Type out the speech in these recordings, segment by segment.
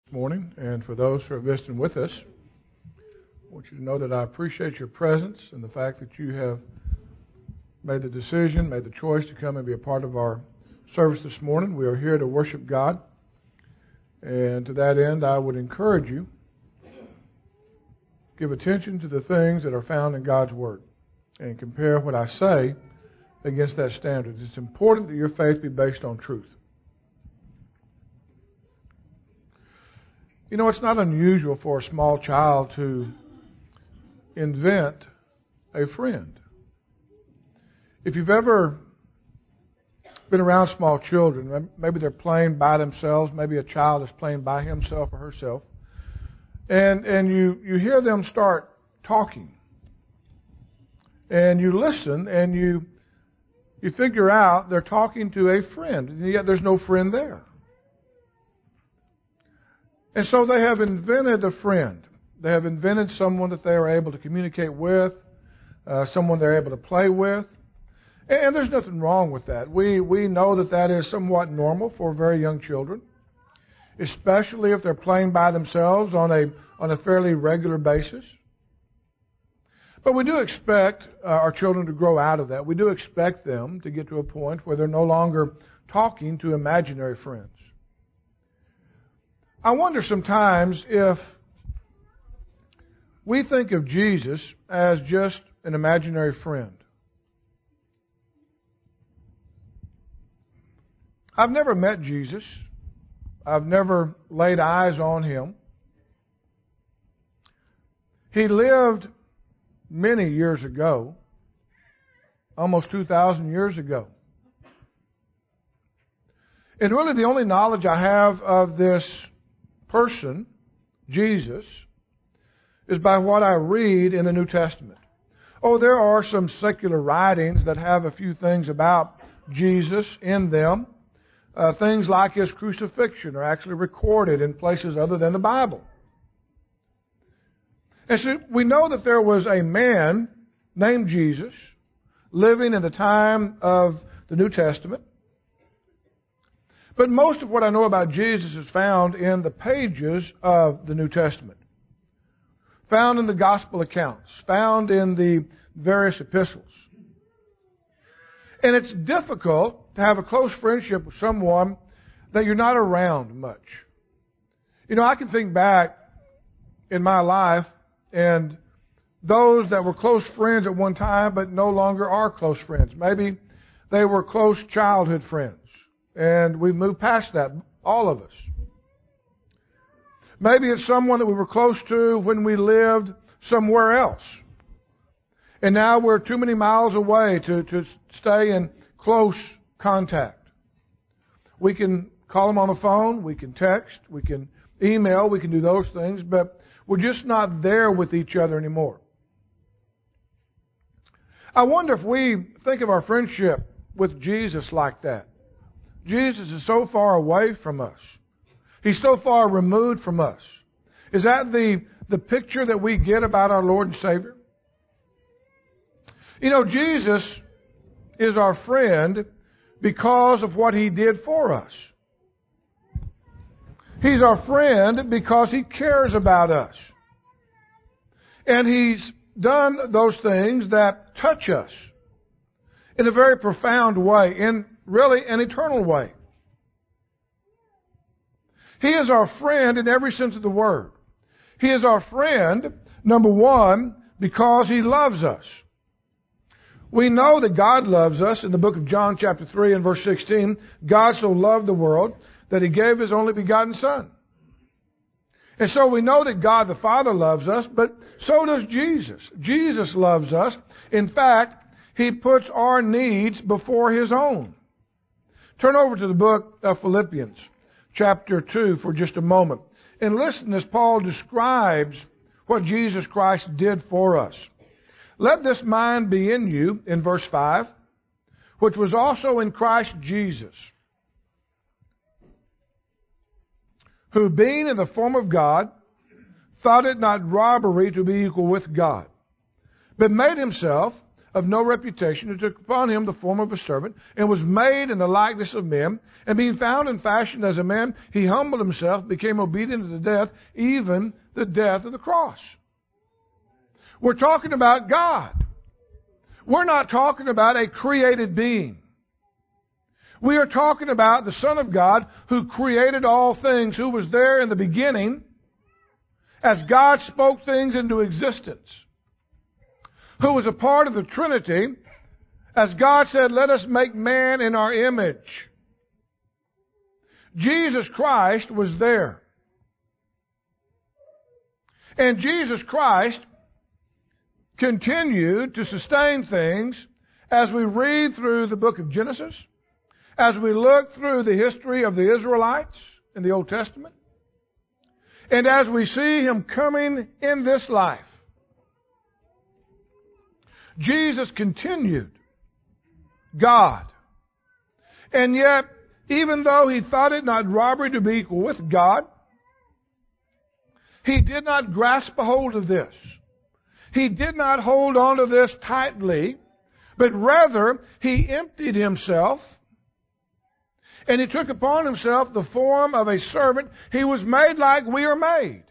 Morning, and for those who are visiting with us, I want you to know that I appreciate your presence and the fact that you have made the decision, made the choice to come and be a part of our service this morning. We are here to worship God, and to that end, I would encourage you, give attention to the things that are found in God's Word and compare what I say against that standard. It's important that your faith be based on truth. You know, it's not unusual for a small child to invent a friend. If you've ever been around small children, maybe they're playing by themselves, maybe a child is playing by himself or herself, and you hear them start talking, and you listen, and you figure out they're talking to a friend, and yet there's no friend there. And so they have invented a friend. They have invented someone that they are able to communicate with, someone they're able to play with. And there's nothing wrong with that. We know that that is somewhat normal for very young children, especially if they're playing by themselves on a fairly regular basis. But we do expect our children to grow out of that. We do expect them to get to a point where they're no longer talking to imaginary friends. I wonder sometimes if we think of Jesus as just an imaginary friend. I've never met Jesus. I've never laid eyes on him. He lived many years ago, almost 2,000 years ago. And really the only knowledge I have of this person, Jesus, is by what I read in the New Testament. Oh, there are some secular writings that have a few things about Jesus in them. Things like his crucifixion are actually recorded in places other than the Bible. And so we know that there was a man named Jesus living in the time of the New Testament. But most of what I know about Jesus is found in the pages of the New Testament, found in the gospel accounts, found in the various epistles. And it's difficult to have a close friendship with someone that you're not around much. You know, I can think back in my life and those that were close friends at one time but no longer are close friends. Maybe they were close childhood friends. And we've moved past that, all of us. Maybe it's someone that we were close to when we lived somewhere else. And now we're too many miles away to stay in close contact. We can call them on the phone, we can text, we can email, we can do those things, but we're just not there with each other anymore. I wonder if we think of our friendship with Jesus like that. Jesus is so far away from us. He's so far removed from us. Is that the picture that we get about our Lord and Savior? You know, Jesus is our friend because of what he did for us. He's our friend because he cares about us. And he's done those things that touch us in a very profound way, in really an eternal way. He is our friend in every sense of the word. He is our friend, number one, because he loves us. We know that God loves us. In the book of John chapter 3 and verse 16, God so loved the world that he gave his only begotten Son. And so we know that God the Father loves us, but so does Jesus. Jesus loves us. In fact, he puts our needs before his own. Turn over to the book of Philippians, chapter 2, for just a moment. And listen as Paul describes what Jesus Christ did for us. Let this mind be in you, in verse 5, which was also in Christ Jesus, who being in the form of God, thought it not robbery to be equal with God, but made himself of no reputation, who took upon him the form of a servant, and was made in the likeness of men. And being found and fashioned as a man, he humbled himself, became obedient to death, even the death of the cross. We're talking about God. We're not talking about a created being. We are talking about the Son of God who created all things, who was there in the beginning as God spoke things into existence, who was a part of the Trinity as God said, let us make man in our image. Jesus Christ was there. And Jesus Christ continued to sustain things as we read through the book of Genesis, as we look through the history of the Israelites in the Old Testament, and as we see him coming in this life. Jesus continued God. And yet, even though he thought it not robbery to be equal with God, he did not grasp a hold of this. He did not hold on to this tightly, but rather he emptied himself and he took upon himself the form of a servant. He was made like we are made.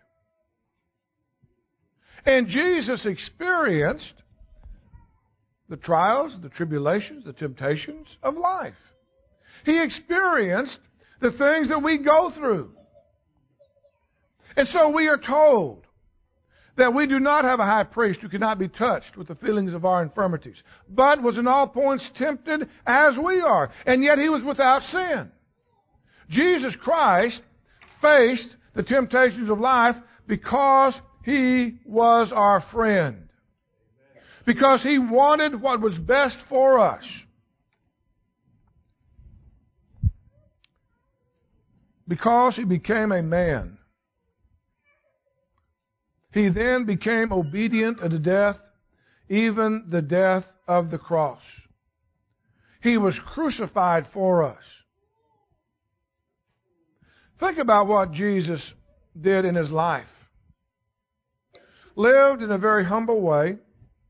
And Jesus experienced the trials, the tribulations, the temptations of life. He experienced the things that we go through. And so we are told that we do not have a high priest who cannot be touched with the feelings of our infirmities, but was in all points tempted as we are, and yet he was without sin. Jesus Christ faced the temptations of life because he was our friend. Because he wanted what was best for us. Because he became a man. He then became obedient unto death, even the death of the cross. He was crucified for us. Think about what Jesus did in his life. Lived in a very humble way.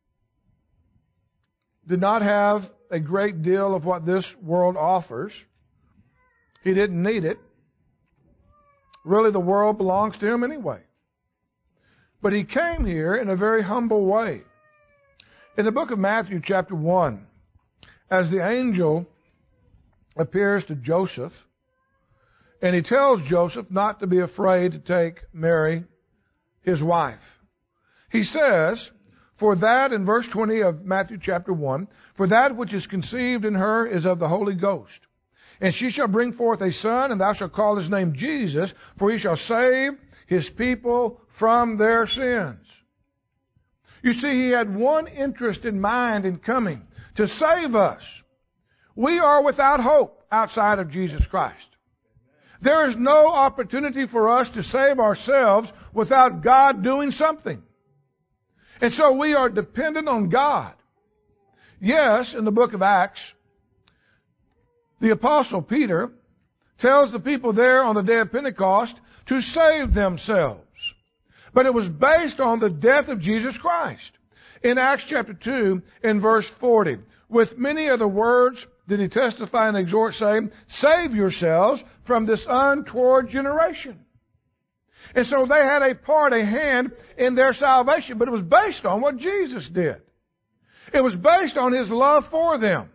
Did not have a great deal of what this world offers. He didn't need it. Really, the world belongs to him anyway. But he came here in a very humble way. In the book of Matthew chapter 1, as the angel appears to Joseph, and he tells Joseph not to be afraid to take Mary, his wife. He says, for that, in verse 20 of Matthew chapter 1, for that which is conceived in her is of the Holy Ghost. And she shall bring forth a son, and thou shalt call his name Jesus, for he shall save his people from their sins. You see, he had one interest in mind in coming, to save us. We are without hope outside of Jesus Christ. There is no opportunity for us to save ourselves without God doing something. And so we are dependent on God. Yes, in the book of Acts, the Apostle Peter tells the people there on the day of Pentecost to save themselves. But it was based on the death of Jesus Christ. In Acts chapter 2, in verse 40, with many other words did he testify and exhort, saying, save yourselves from this untoward generation. And so they had a hand in their salvation, but it was based on what Jesus did. It was based on his love for them.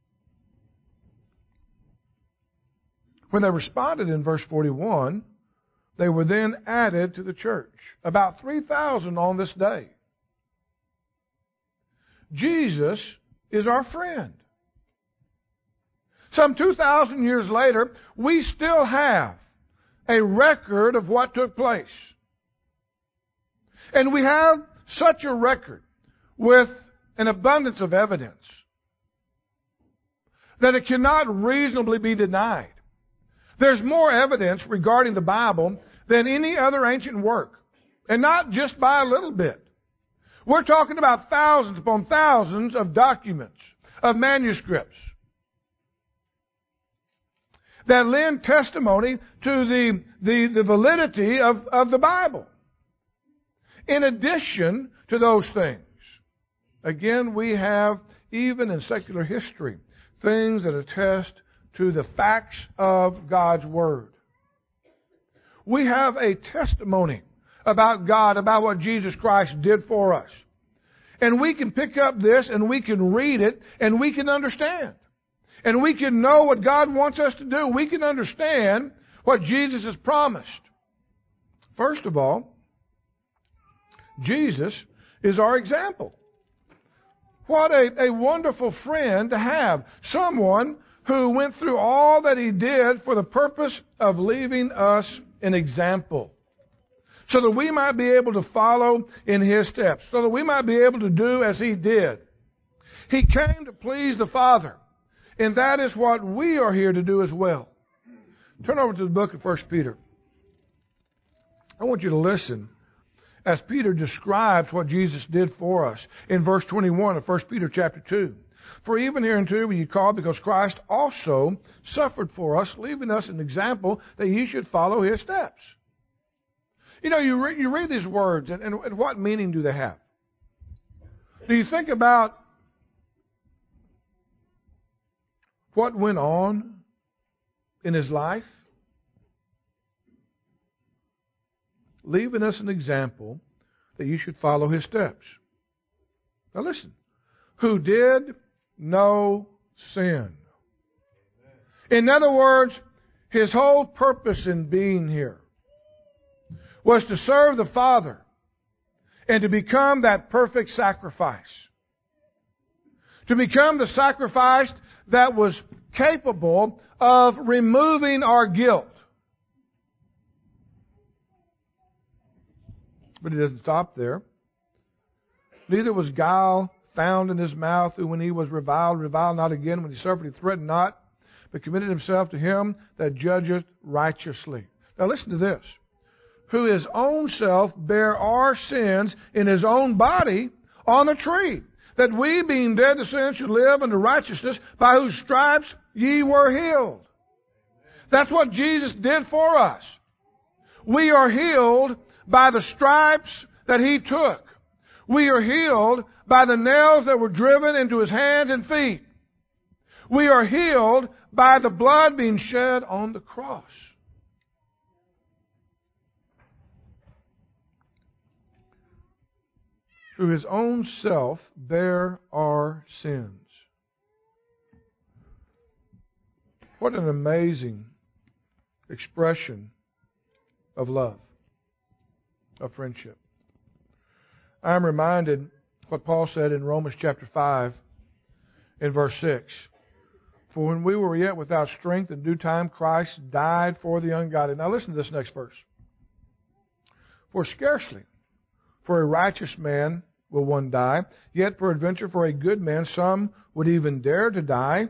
When they responded in verse 41, they were then added to the church. About 3,000 on this day. Jesus is our friend. Some 2,000 years later, we still have a record of what took place. And we have such a record with an abundance of evidence that it cannot reasonably be denied. There's more evidence regarding the Bible than any other ancient work. And not just by a little bit. We're talking about thousands upon thousands of documents, of manuscripts that lend testimony to the validity of the Bible. In addition to those things, again, we have even in secular history, things that attest to the facts of God's Word. We have a testimony about God, about what Jesus Christ did for us. And we can pick up this and we can read it and we can understand. And we can know what God wants us to do. We can understand what Jesus has promised. First of all, Jesus is our example. What a wonderful friend to have. Someone who went through all that he did for the purpose of leaving us an example. So that we might be able to follow in his steps. So that we might be able to do as he did. He came to please the Father. And that is what we are here to do as well. Turn over to the book of 1 Peter. I want you to listen as Peter describes what Jesus did for us in verse 21 of 1 Peter chapter 2. For even hereunto were ye called, because Christ also suffered for us, leaving us an example that ye should follow his steps. You know, you read these words, and what meaning do they have? Do you think about what went on in his life? Leaving us an example that you should follow his steps. Now listen. Who did no sin. In other words, his whole purpose in being here was to serve the Father and to become that perfect sacrifice. To become the sacrifice that was capable of removing our guilt. But he doesn't stop there. Neither was guile found in his mouth, who when he was reviled not again. When he suffered, he threatened not, but committed himself to him that judgeth righteously. Now listen to this. Who his own self bare our sins in his own body on the tree, that we, being dead to sin, should live unto righteousness, by whose stripes ye were healed. That's what Jesus did for us. We are healed by the stripes that he took. We are healed by the nails that were driven into his hands and feet. We are healed by the blood being shed on the cross. Who his own self bare our sins. What an amazing expression of love, of friendship. I am reminded what Paul said in Romans chapter 5 in verse 6. For when we were yet without strength, in due time Christ died for the ungodly. Now listen to this next verse. For scarcely for a righteous man will one die, yet peradventure for a good man some would even dare to die.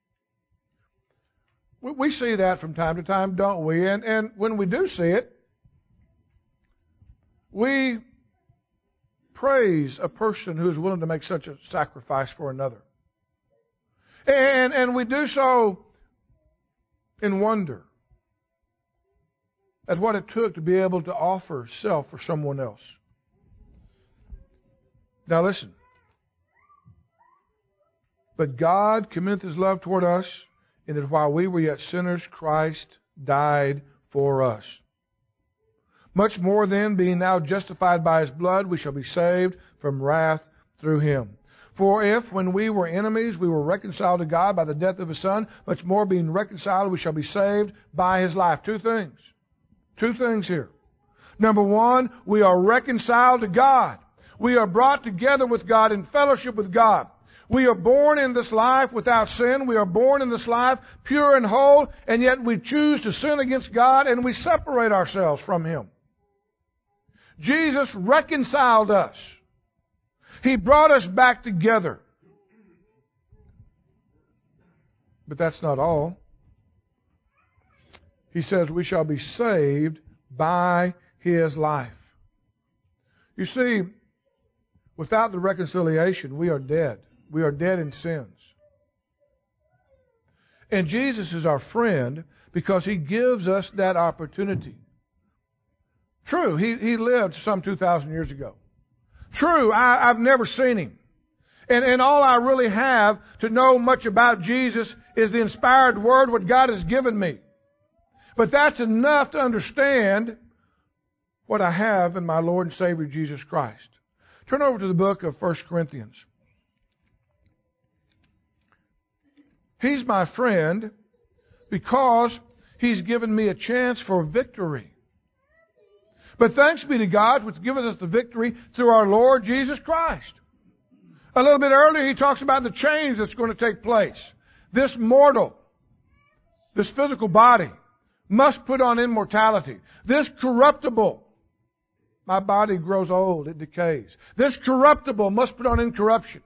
We see that from time to time, don't we? And when we do see it, we praise a person who is willing to make such a sacrifice for another. And we do so in wonder at what it took to be able to offer self for someone else. Now listen. But God commendeth his love toward us, in that while we were yet sinners, Christ died for us. Much more then, being now justified by his blood, we shall be saved from wrath through him. For if, when we were enemies, we were reconciled to God by the death of his Son, much more being reconciled, we shall be saved by his life. Two things. Two things here. Number one, we are reconciled to God. We are brought together with God in fellowship with God. We are born in this life without sin. We are born in this life pure and whole, and yet we choose to sin against God and we separate ourselves from him. Jesus reconciled us. He brought us back together. But that's not all. He says we shall be saved by his life. You see, without the reconciliation, we are dead. We are dead in sins. And Jesus is our friend because he gives us that opportunity. True, he lived some 2,000 years ago. True, I've never seen him. And all I really have to know much about Jesus is the inspired Word, what God has given me. But that's enough to understand what I have in my Lord and Savior Jesus Christ. Turn over to the book of 1 Corinthians. He's my friend because He's given me a chance for victory. But thanks be to God which giveth us the victory through our Lord Jesus Christ. A little bit earlier he talks about the change that's going to take place. This mortal, this physical body must put on immortality. This corruptible, my body grows old, it decays. This corruptible must put on incorruption.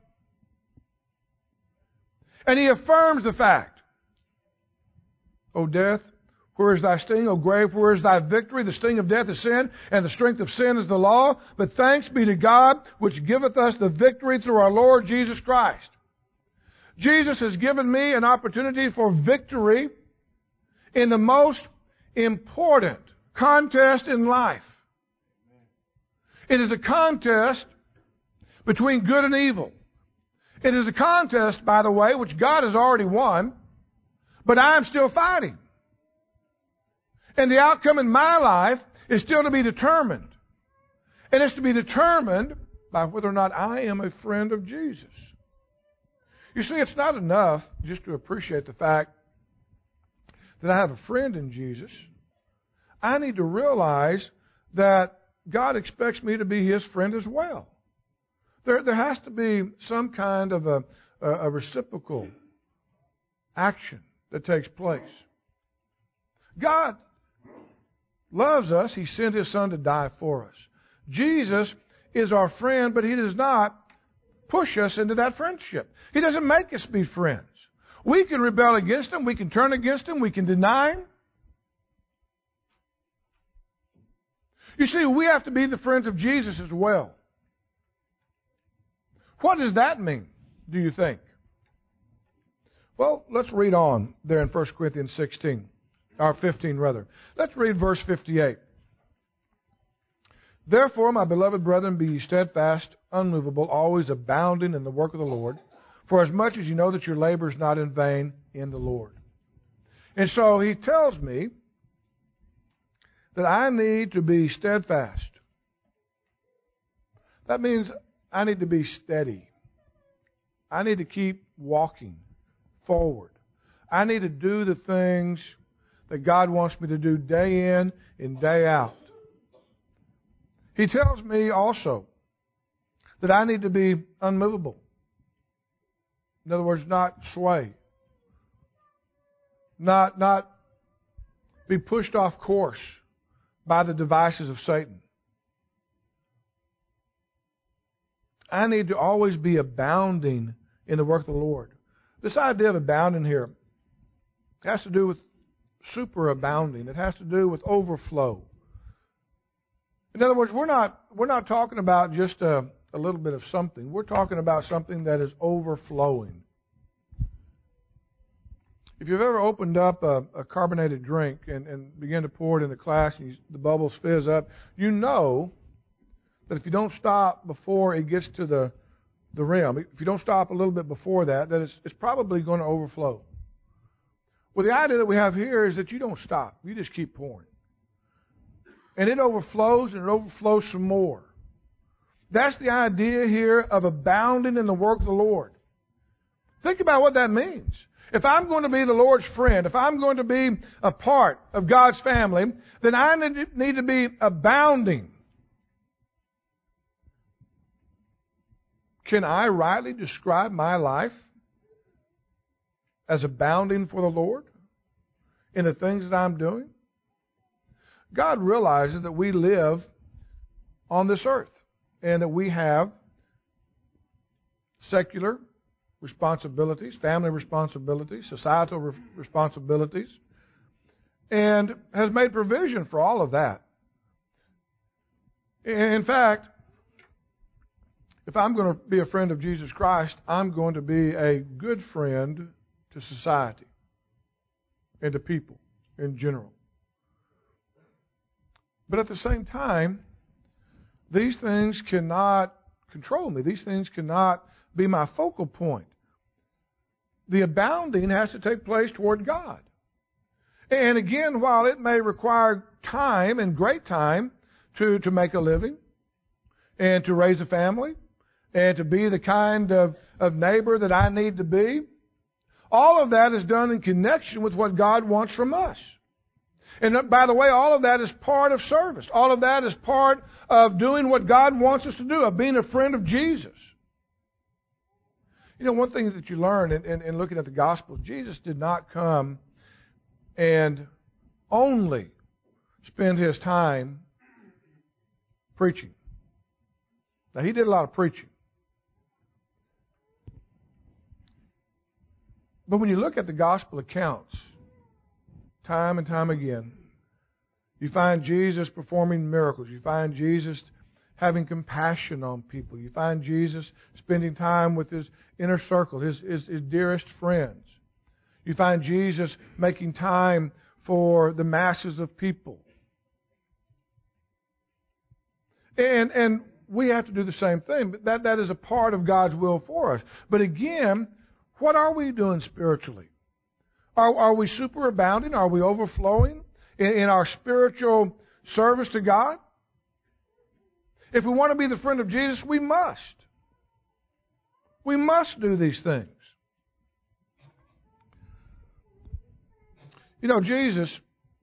And he affirms the fact, O death, where is thy sting? O grave, where is thy victory? The sting of death is sin, and the strength of sin is the law. But thanks be to God, which giveth us the victory through our Lord Jesus Christ. Jesus has given me an opportunity for victory in the most important contest in life. It is a contest between good and evil. It is a contest, by the way, which God has already won, but I am still fighting. And the outcome in my life is still to be determined. And it's to be determined by whether or not I am a friend of Jesus. You see, it's not enough just to appreciate the fact that I have a friend in Jesus. I need to realize that God expects me to be His friend as well. There has to be some kind of a reciprocal action that takes place. God loves us. He sent His Son to die for us. Jesus is our friend, but He does not push us into that friendship. He doesn't make us be friends. We can rebel against Him. We can turn against Him. We can deny Him. You see, we have to be the friends of Jesus as well. What does that mean, do you think? Well, let's read on there in 1 Corinthians 15 rather. Let's read verse 58. Therefore, my beloved brethren, be ye steadfast, unmovable, always abounding in the work of the Lord, for as much as you know that your labor is not in vain in the Lord. And so he tells me that I need to be steadfast. That means I need to be steady. I need to keep walking forward. I need to do the things that God wants me to do day in and day out. He tells me also that I need to be unmovable. In other words, not sway. Not be pushed off course by the devices of Satan. I need to always be abounding in the work of the Lord. This idea of abounding here has to do with superabounding. It has to do with overflow. In other words, we're not talking about just a little bit of something. We're talking about something that is overflowing. If you've ever opened up a carbonated drink and began to pour it in the glass and the bubbles fizz up, you know that if you don't stop before it gets to the rim, if you don't stop a little bit before that it's probably going to overflow. Well, the idea that we have here is that you don't stop. You just keep pouring. And it overflows and it overflows some more. That's the idea here of abounding in the work of the Lord. Think about what that means. If I'm going to be the Lord's friend, if I'm going to be a part of God's family, then I need to be abounding. Can I rightly describe my life as abounding for the Lord in the things that I'm doing? God realizes that we live on this earth and that we have secular responsibilities, family responsibilities, societal responsibilities, and has made provision for all of that. In fact, if I'm going to be a friend of Jesus Christ, I'm going to be a good friend to society and to people in general. But at the same time, these things cannot control me. These things cannot be my focal point. The abounding has to take place toward God. And again, while it may require time and great time to make a living and to raise a family and to be the kind of neighbor that I need to be, all of that is done in connection with what God wants from us. And by the way, all of that is part of service. All of that is part of doing what God wants us to do, of being a friend of Jesus. You know, one thing that you learn in looking at the Gospels, Jesus did not come and only spend his time preaching. Now, he did a lot of preaching. But when you look at the Gospel accounts, time and time again, you find Jesus performing miracles. You find Jesus having compassion on people. You find Jesus spending time with his inner circle, his dearest friends. You find Jesus making time for the masses of people. And we have to do the same thing. But that is a part of God's will for us. But again, what are we doing spiritually? Are we superabounding? Are we overflowing in our spiritual service to God? If we want to be the friend of Jesus, we must. We must do these things. You know, Jesus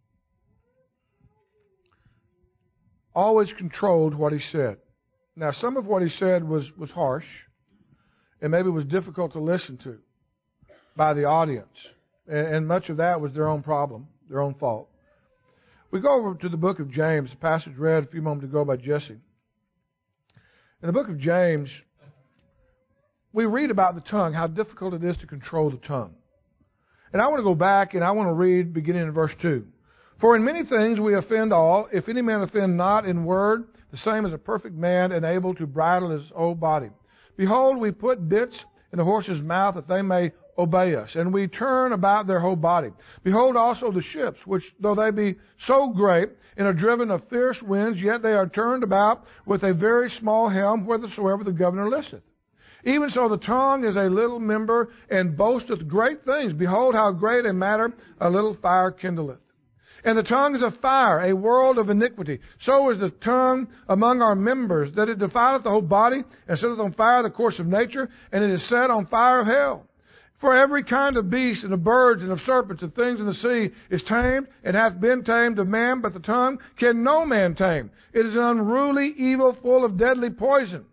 always controlled what he said. Now, some of what he said was harsh, and maybe was difficult to listen to by the audience. And much of that was their own problem, their own fault. We go over to the book of James, a passage read a few moments ago by Jesse. In the book of James, we read about the tongue, how difficult it is to control the tongue. And I want to go back and I want to read beginning in verse 2. For in many things we offend all. If any man offend not in word, the same as a perfect man and able to bridle his whole body. Behold, we put bits in the horse's mouth that they may obey us, and we turn about their whole body. Behold also the ships, which though they be so great and are driven of fierce winds, yet they are turned about with a very small helm, whithersoever the governor listeth. Even so the tongue is a little member, and boasteth great things. Behold how great a matter a little fire kindleth. And the tongue is a fire, a world of iniquity. So is the tongue among our members, that it defileth the whole body, and setteth on fire the course of nature, and it is set on fire of hell. For every kind of beast, and of birds, and of serpents, and things in the sea, is tamed, and hath been tamed of man, but the tongue can no man tame. It is an unruly evil, full of deadly poison.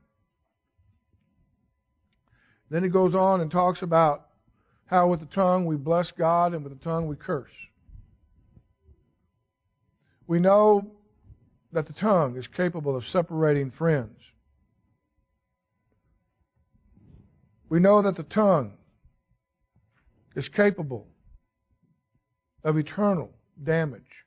Then he goes on and talks about how with the tongue we bless God, and with the tongue we curse. We know that the tongue is capable of separating friends. We know that the tongue is capable of eternal damage.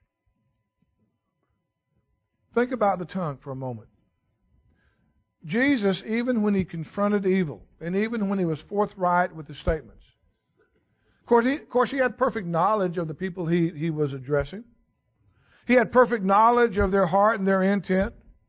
Think about the tongue for a moment. Jesus, even when he confronted evil, and even when he was forthright with his statements, of course, he had perfect knowledge of the people he was addressing. He had perfect knowledge of their heart and their intent.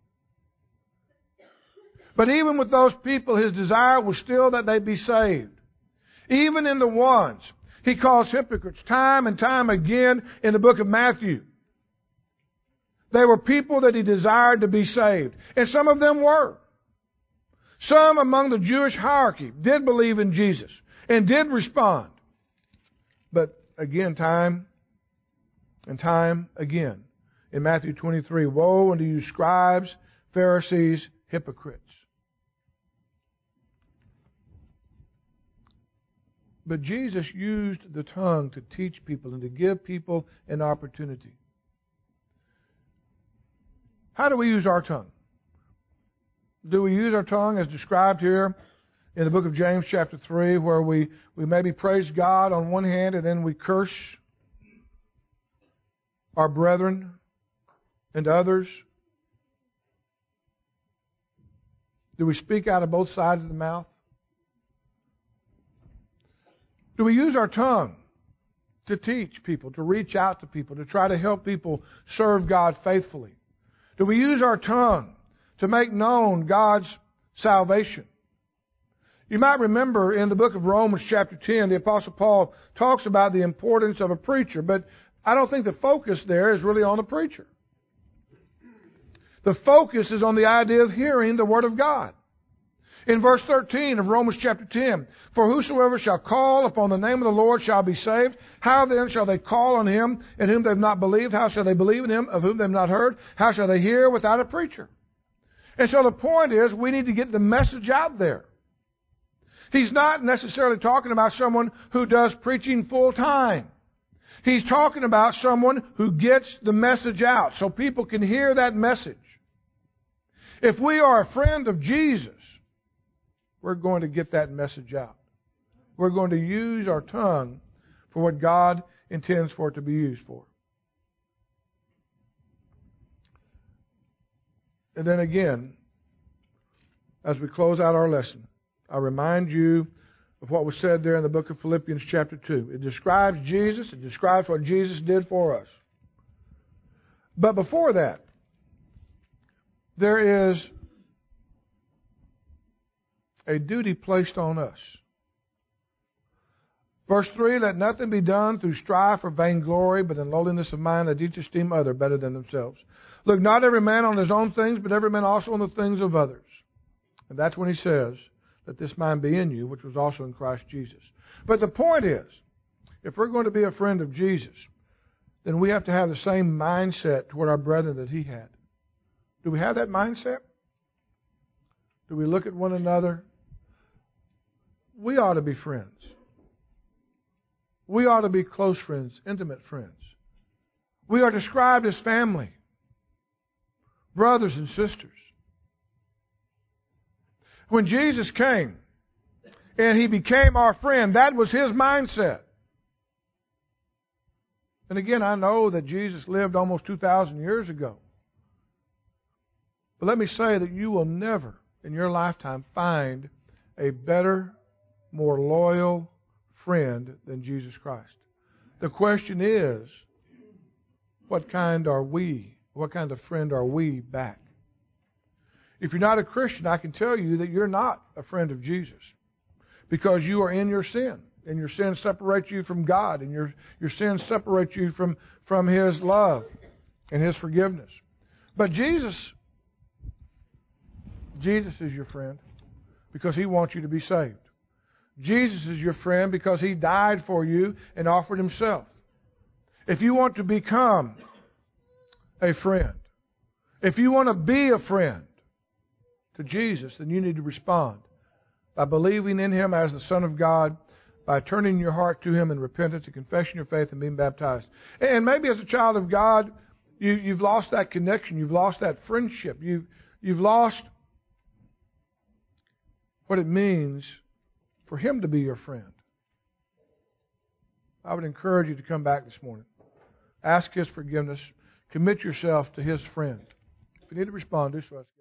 But even with those people, his desire was still that they be saved. Even in the ones he calls hypocrites time and time again in the book of Matthew. They were people that he desired to be saved. And some of them were. Some among the Jewish hierarchy did believe in Jesus and did respond. But again, time and time again. In Matthew 23, woe unto you scribes, Pharisees, hypocrites. But Jesus used the tongue to teach people and to give people an opportunity. How do we use our tongue? Do we use our tongue as described here in the book of James chapter 3, where we maybe praise God on one hand and then we curse our brethren and others? Do we speak out of both sides of the mouth? Do we use our tongue to teach people, to reach out to people, to try to help people serve God faithfully? Do we use our tongue to make known God's salvation? You might remember in the book of Romans chapter 10, the Apostle Paul talks about the importance of a preacher, but I don't think the focus there is really on the preacher. The focus is on the idea of hearing the Word of God. In verse 13 of Romans chapter 10, for whosoever shall call upon the name of the Lord shall be saved. How then shall they call on him in whom they have not believed? How shall they believe in him of whom they have not heard? How shall they hear without a preacher? And so the point is, we need to get the message out there. He's not necessarily talking about someone who does preaching full time. He's talking about someone who gets the message out so people can hear that message. If we are a friend of Jesus, we're going to get that message out. We're going to use our tongue for what God intends for it to be used for. And then again, as we close out our lesson, I remind you of what was said there in the book of Philippians chapter 2. It describes Jesus. It describes what Jesus did for us. But before that, there is a duty placed on us. Verse 3, let nothing be done through strife or vainglory, but in lowliness of mind let each esteem other better than themselves. Look not every man on his own things, but every man also on the things of others. And that's when he says, let this mind be in you, which was also in Christ Jesus. But the point is, if we're going to be a friend of Jesus, then we have to have the same mindset toward our brethren that he had. Do we have that mindset? Do we look at one another? We ought to be friends. We ought to be close friends, intimate friends. We are described as family, brothers and sisters. When Jesus came and he became our friend, that was his mindset. And again, I know that Jesus lived almost 2,000 years ago. But let me say that you will never in your lifetime find a better, more loyal friend than Jesus Christ. The question is, what kind are we? What kind of friend are we back? If you're not a Christian, I can tell you that you're not a friend of Jesus because you are in your sin, and your sin separates you from God, and your sin separates you from his love and his forgiveness. But Jesus is your friend because he wants you to be saved. Jesus is your friend because he died for you and offered himself. If you want to become a friend, if you want to be a friend to Jesus, then you need to respond by believing in him as the Son of God, by turning your heart to him in repentance and confessing your faith and being baptized. And maybe as a child of God, you've lost that connection. You've lost that friendship. You've lost what it means for him to be your friend. I would encourage you to come back this morning. Ask his forgiveness. Commit yourself to his friend. If you need to respond, do so.